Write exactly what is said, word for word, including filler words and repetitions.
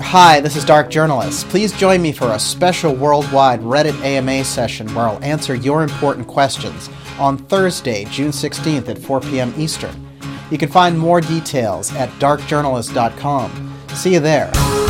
Hi, this is Dark Journalist. Please join me for a special worldwide Reddit A M A session where I'll answer your important questions on Thursday, June sixteenth at four p.m. Eastern. You can find more details at dark journalist dot com. See you there.